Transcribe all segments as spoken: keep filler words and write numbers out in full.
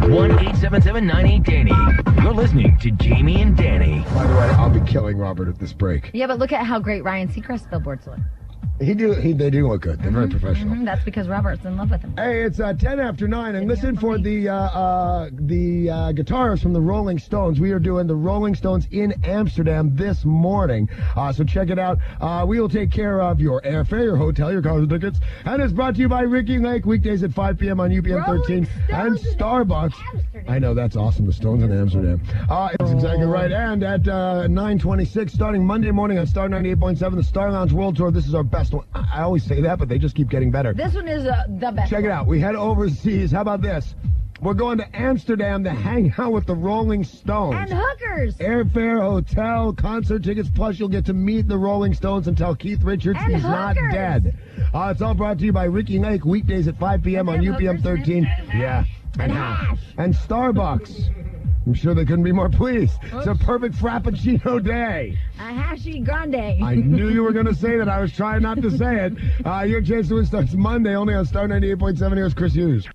one eight seven seven nine eight Danny. You're listening to Jamie and Danny. By the way, I'll be killing Robert at this break. Yeah, but look at how great Ryan Seacrest billboards look. He do. He, they do look good. They're mm-hmm, very professional. Mm-hmm. That's because Robert's in love with him. Hey, it's uh, ten after nine, and listen for the uh, uh, the uh, guitarists from the Rolling Stones. We are doing the Rolling Stones in Amsterdam this morning, uh, so check it out. Uh, we will take care of your airfare, your hotel, your concert tickets, and it's brought to you by Ricky Lake, weekdays at five p.m. on U P M thirteen and Starbucks. I know, that's awesome. The Stones in Amsterdam. Uh, it's exactly right. And at uh, nine twenty-six, starting Monday morning on Star ninety-eight point seven, the Star Lounge World Tour. This is our best one. I, I always say that, but they just keep getting better. This one is uh, the best. Check it out. We head overseas. How about this? We're going to Amsterdam to hang out with the Rolling Stones. And hookers. Airfare, hotel, concert tickets, plus you'll get to meet the Rolling Stones and tell Keith Richards and he's hookers. not dead. Uh, it's all brought to you by Ricky Lake, weekdays at five p.m. on U P M thirteen. Yeah. And hash. And Starbucks. I'm sure they couldn't be more pleased. It's a perfect Frappuccino day. A hashy grande. I knew you were going to say that. I was trying not to say it. Uh, your chance to win starts Monday only on Star ninety-eight point seven. Here's Chris Hughes.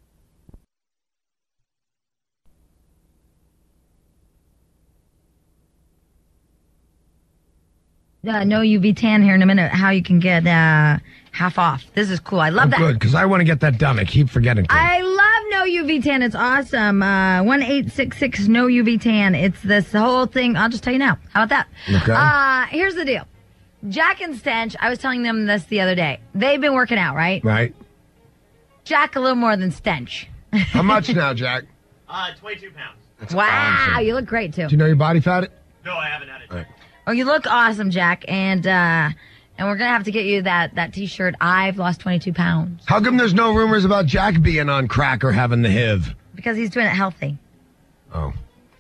Uh, no U V tan here in a minute. How you can get uh, half off. This is cool. I love oh, that. Good, because I want to get that done. I keep forgetting to. I love No U V tan. It's awesome. Uh, one eight six six No U V tan. It's this whole thing. I'll just tell you now. How about that? Okay. Uh, here's the deal. Jack and Stench, I was telling them this the other day. They've been working out, right? Right. Jack a little more than Stench. How much now, Jack? Uh, twenty-two pounds. That's wow, awesome. you look great, too. Do you know your body fat? No, I haven't had it. Right. Oh, you look awesome, Jack. And, uh... And we're going to have to get you that, that T-shirt, I've lost twenty-two pounds. How come there's no rumors about Jack being on crack or having the H I V? Because he's doing it healthy. Oh.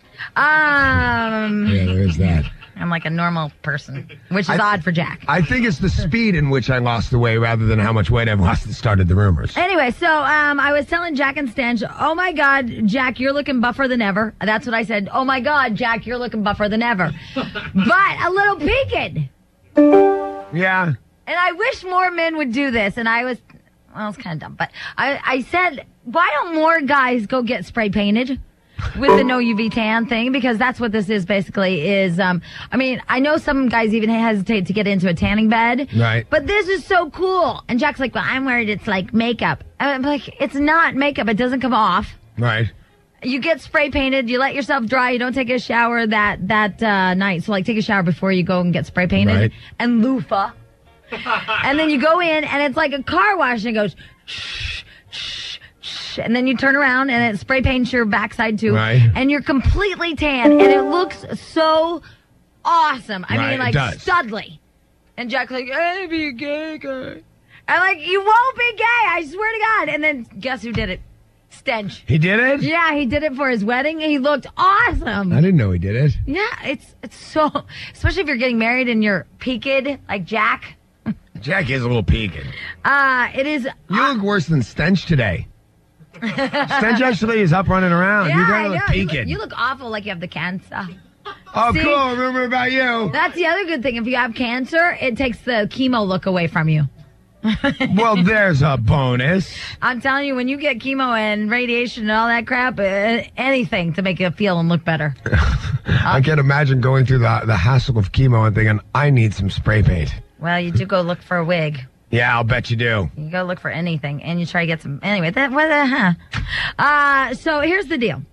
Um, Yeah, there is that. I'm like a normal person, which is I, odd for Jack. I think it's the speed in which I lost the weight rather than how much weight I've lost that started the rumors. Anyway, so um, I was telling Jack and Stench, oh, my God, Jack, you're looking buffer than ever. That's what I said. Oh, my God, Jack, you're looking buffer than ever. But a little peaked. Yeah. And I wish more men would do this. And I was, well, it's kind of dumb. But I, I said, why don't more guys go get spray painted with the no U V tan thing? Because that's what this is basically is, um, I mean, I know some guys even hesitate to get into a tanning bed. Right. But this is so cool. And Jack's like, well, I'm worried it's like makeup. I'm like, it's not makeup. It doesn't come off. Right. You get spray painted, you let yourself dry, you don't take a shower that that uh, night. So, like, take a shower before you go and get spray painted. Right. And loofah. And then you go in, and it's like a car wash, and it goes, shh, shh, shh. And then you turn around, and it spray paints your backside, too. Right. And you're completely tan, and it looks so awesome. I Right, mean, it like, does. studly. And Jack's like, hey, be a gay guy. I'm like, you won't be gay, I swear to God. And then guess who did it? Stench. He did it? Yeah, he did it for his wedding. He looked awesome. I didn't know he did it. Yeah, it's it's so, especially if you're getting married and you're peaked like Jack. Jack is a little peaked. Uh, it is. You look worse than Stench today. Stench actually is up running around. Yeah, you I gotta know. look You peaked. look, you look awful like you have the cancer. Oh, See? cool. Rumor about you. That's the other good thing. If you have cancer, it takes the chemo look away from you. Well, there's a bonus. I'm telling you, when you get chemo and radiation and all that crap, uh, anything to make you feel and look better. I can't imagine going through the the hassle of chemo and thinking, I need some spray paint. Well, you do go look for a wig. Yeah, I'll bet you do. You go look for anything, and you try to get some. Anyway, that what the huh? Uh, so here's the deal.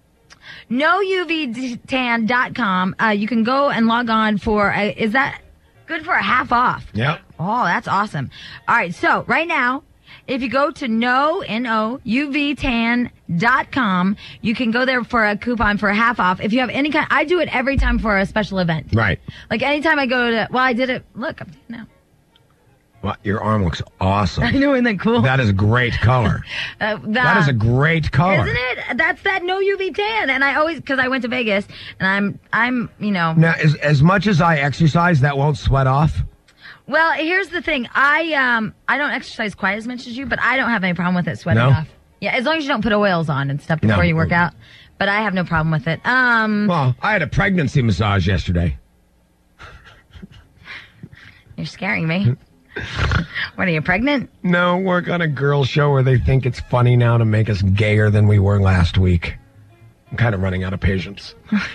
no U V tan dot com. Uh, you can go and log on for. A, is that good for a half off? Yep. Oh, that's awesome. All right, so right now, if you go to no N O U V tan dot com, you can go there for a coupon for a half off. If you have any kind, I do it every time for a special event. Right. Like anytime I go to. Well, I did it. Look, I'm doing it now. Well, your arm looks awesome. I know, isn't that cool? That is a great color. uh, the, that is a great color. Isn't it? That's that no U V tan. And I always, because I went to Vegas, and I'm, I'm, you know. Now, as, as much as I exercise, that won't sweat off? Well, here's the thing. I um I don't exercise quite as much as you, but I don't have any problem with it sweating No? off. Yeah, as long as you don't put oils on and stuff before No. you work out. But I have no problem with it. Um, Well, I had a pregnancy massage yesterday. You're scaring me. What, are you pregnant? No, work on a girl show where they think it's funny now to make us gayer than we were last week. I'm kind of running out of patience.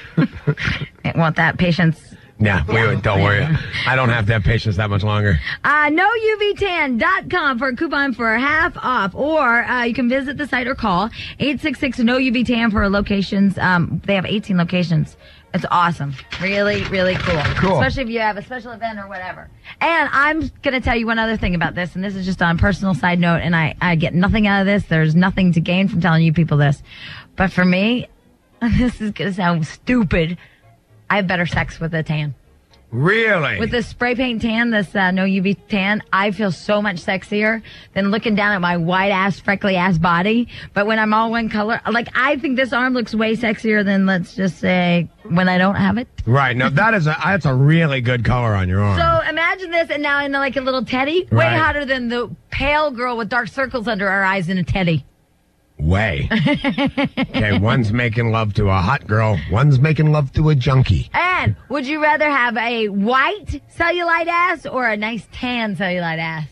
Want that patience? Yeah, we, don't worry. I don't have to have patience that much longer. Uh, no U V tan dot com for a coupon for half off. Or uh, you can visit the site or call eight six six no U V tan for locations. Um, they have eighteen locations. It's awesome. Really, really cool. Cool. Especially if you have a special event or whatever. And I'm going to tell you one other thing about this, and this is just on a personal side note, and I, I get nothing out of this. There's nothing to gain from telling you people this. But for me, this is going to sound stupid. I have better sex with a tan. Really? With this spray paint tan, this uh, no U V tan, I feel so much sexier than looking down at my white ass, freckly ass body. But when I'm all one color, like I think this arm looks way sexier than, let's just say, when I don't have it. Right. No, that is a that's a really good color on your arm. So imagine this, and now in like a little teddy, way Right. hotter than the pale girl with dark circles under her eyes in a teddy. Way. Okay, one's making love to a hot girl, one's making love to a junkie. And would you rather have a white cellulite ass or a nice tan cellulite ass?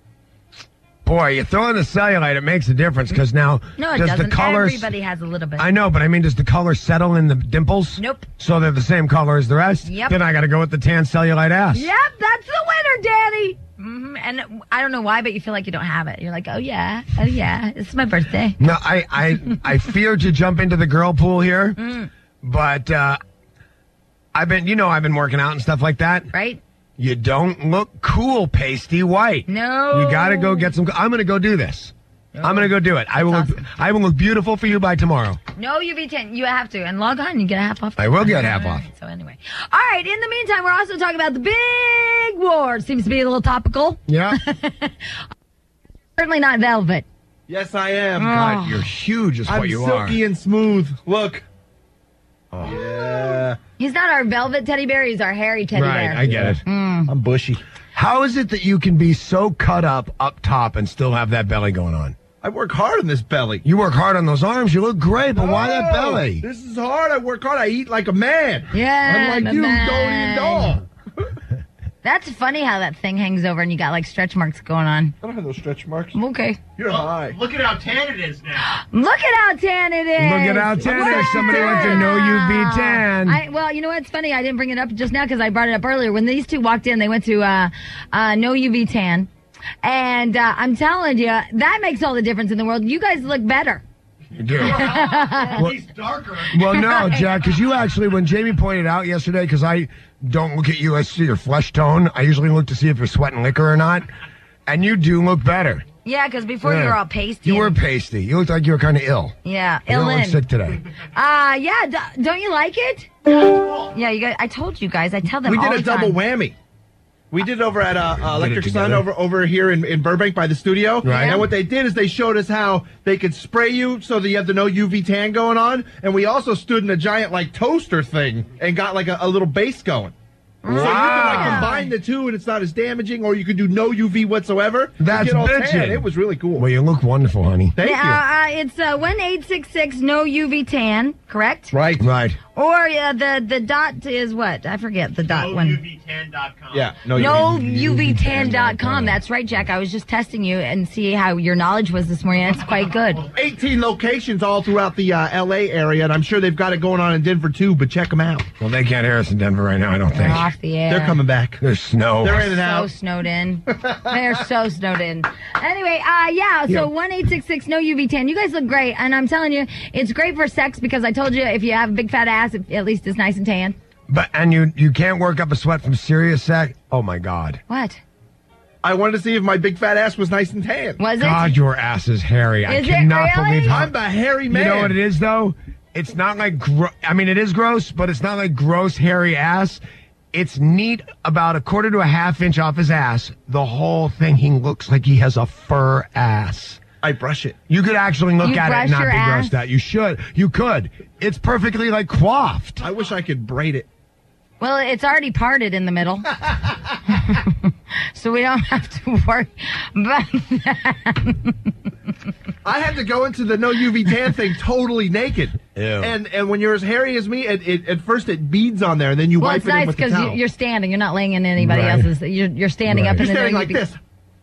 Boy, you throw in the cellulite, it makes a difference because now No, it does doesn't. the colors. Everybody has a little bit. I know, but I mean, does the color settle in the dimples? Nope. So they're the same color as the rest? Yep. Then I got to go with the tan cellulite ass. Yep, that's the winner, Danny. hmm And I don't know why, but you feel like you don't have it. You're like, oh yeah, oh yeah, it's my birthday. No, I, I, I feared to jump into the girl pool here, Mm. but uh, I've been, you know, I've been working out and stuff like that. Right? You don't look cool, pasty white. No. You got to go get some. I'm going to go do this. I'm going to go do it. I will. That's Look, awesome. I will look beautiful for you by tomorrow. No U V ten. You have to. And log on, you get a half off. I will get half All off. right, so anyway. All right, in the meantime, we're also talking about the big war. Seems to be a little topical. Yeah. Certainly not velvet. Yes, I am. God, you're huge, is I'm what you silky are. and smooth. Look. Oh. Yeah. He's not our velvet teddy bear. He's our hairy teddy Right, bear. I get it. I'm bushy. How is it that you can be so cut up up top and still have that belly going on? I work hard on this belly. You work hard on those arms. You look great, but why that Oh, belly? This is hard. I work hard. I eat like a man. Yeah, Unlike my you, man. don't eat at all. That's funny how that thing hangs over and you got like stretch marks going on. I don't have those stretch marks. Okay. You're high. Look at how tan it is now. Look at how tan it is. Look at how tan it is. Somebody went to no U V tan. I, well, you know what's funny? I didn't bring it up just now because I brought it up earlier. When these two walked in, they went to uh, uh, no U V tan. And uh, I'm telling you, that makes all the difference in the world. You guys look better. You do. He's darker. Well, no, Jack, because you actually, when Jamie pointed out yesterday, because I don't look at you, I see your flesh tone. I usually look to see if you're sweating liquor or not. And you do look better. Yeah, because before you Yeah. were all pasty. You were and- pasty. You looked like you were kind of ill. Yeah, You ill look in. sick today. Uh, yeah, d- don't you like it? Yeah, you guys. I told you guys. I tell them We all did a the double time. whammy. We did it over at uh, uh, Did it Electric Sun together? over over here in, in Burbank by the studio. Right. And what they did is they showed us how they could spray you so that you have the no U V tan going on. And we also stood in a giant like toaster thing and got like a, a little base going. So you can like Wow. combine the two and it's not as damaging, or you could do no U V whatsoever. and That's get all bitchin'. tan. It was really cool. Well, you look wonderful, honey. Thank Yeah, uh, it's uh, one eight six six no U V tan, correct? you. Right. Right. Or uh, the the dot is what? I forget the dot no one. U V tan dot com. Yeah. No. No U V. U V tan dot com. That's right, Jack. I was just testing you and see how your knowledge was this morning. It's quite good. eighteen locations all throughout the uh, L A area, and I'm sure they've got it going on in Denver too. But check them out. Well, they can't hear us in Denver right now, I don't They're think. off the air. They're coming back. There's snow. They're in and So out. snowed in. They're so snowed in. Anyway, uh, yeah, Yeah. so one eight six six no U V tan. You guys look great. And I'm telling you, it's great for sex because I told you if you have a big fat ass, it, at least it's nice and tan. But and you you can't work up a sweat from serious sex. Oh my God. What? I wanted to see if my big fat ass was nice and tan. Was it? God, your ass is hairy. I Is it cannot really? believe how. I'm the hairy man. You know what it is though? It's not like gro- I mean, it is gross, but it's not like gross hairy ass. It's neat about a quarter to a half inch off his ass. The whole thing, he looks like he has a fur ass. I brush it. You could actually look You at it brush and not your be ass? grossed out. You should. You could. It's perfectly like coiffed. I wish I could braid it. Well, it's already parted in the middle. So we don't have to worry about that. I had to go into the no U V tan thing totally naked. Ew. And and when you're as hairy as me, it, it, at first it beads on there, and then you Well, wipe it's it in nice with the because towel. you're standing. You're not laying in anybody Right. else's. You're, you're standing Right. up You're in the standing no like U V. this.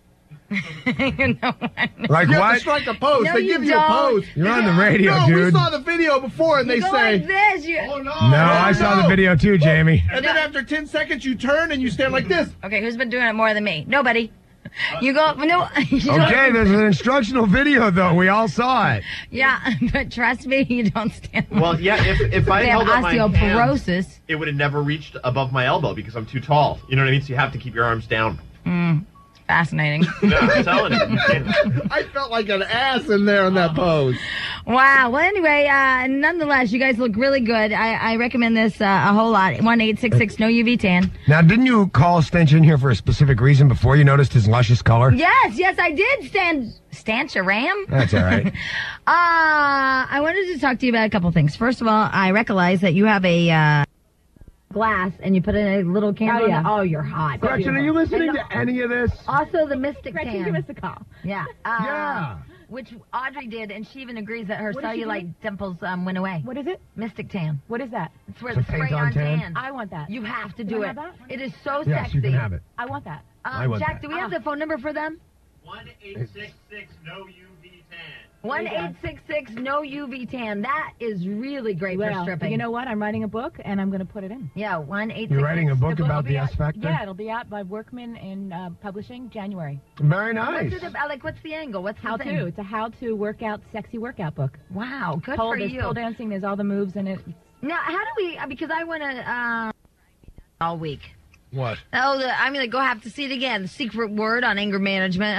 you know what? Like You have what? to strike a pose. No, they you give you a don't. pose. You're on the radio, no, dude. we saw the video before, and they You go say, like this. You... Oh, no. No, I saw the no. video too, Jamie. and then after ten seconds, you turn and you stand like this. Okay, who's been doing it more than me? Nobody. You go, no. You don't- Okay, there's an instructional video though. We all saw it. Yeah, but trust me, you don't stand. Well, yeah, if, if I They have held up my hand, osteoporosis. it would have never reached above my elbow because I'm too tall. You know what I mean? So you have to keep your arms down. Fascinating. Yeah, I'm telling you. I felt like an ass in there in that pose. Wow. Well, anyway, uh, nonetheless, you guys look really good. I, I recommend this uh, a whole lot. one eight six six no U V tan. Now, didn't you call Stench in here for a specific reason before you noticed his luscious color? Yes, yes, I did stand stanch a ram. That's all right. Uh, I wanted to talk to you about a couple things. First of all, I recognize that you have a uh, glass and you put in a little candle. Oh, yeah. in it. Oh, you're hot. Gretchen, are you listening to any of this? Also, the Mystic Gretchen, Tan. give us a call. Yeah. Uh, Yeah. Which Audrey did, and she even agrees that her What did she cellulite dimples um, went away. What is it? Mystic Tan. What is that? It's where It's the a paint spray on on tan. tan. I want that. You have to Can do I it. have that? It is so Yes, sexy. you can have it. I want that. Um, I want Jack, that. do we have the phone number for them? one eight six six no U V tan. One eight six six no U V tan. That is really great for Well, stripping. you know what? I'm writing a book, and I'm going to put it in. Yeah, one eight six six. You're writing a book The about will the be S out- Factor? Yeah, it'll be out by Workman in uh, Publishing January. Very nice. What's it about? Like, what's the angle? What's the How thing? to? It's a how-to workout, sexy workout book. Wow, good Pole, for there's you. pole dancing. There's all the moves in it. Now, how do we? uh, Because I want to uh, all week. What? Oh, the, I'm gonna go have to see it again. The secret word on anger management.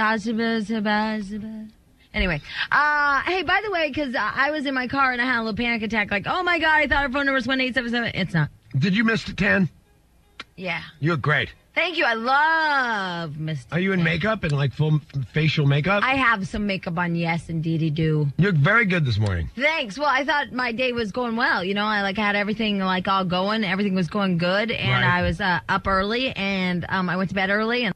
Anyway, uh, hey, by the way, because I was in my car and I had a little panic attack, like, oh my god, I thought our phone number was one eight seven seven. It's not. Did you miss the tan? Yeah. You look great. Thank you. I love Mister Are you in Tan. makeup and like full f- facial makeup? I have some makeup on. Yes, indeedy do. You look very good this morning. Thanks. Well, I thought my day was going well. You know, I like had everything like all going. Everything was going good, and Right. I was uh, up early, and um, I went to bed early, and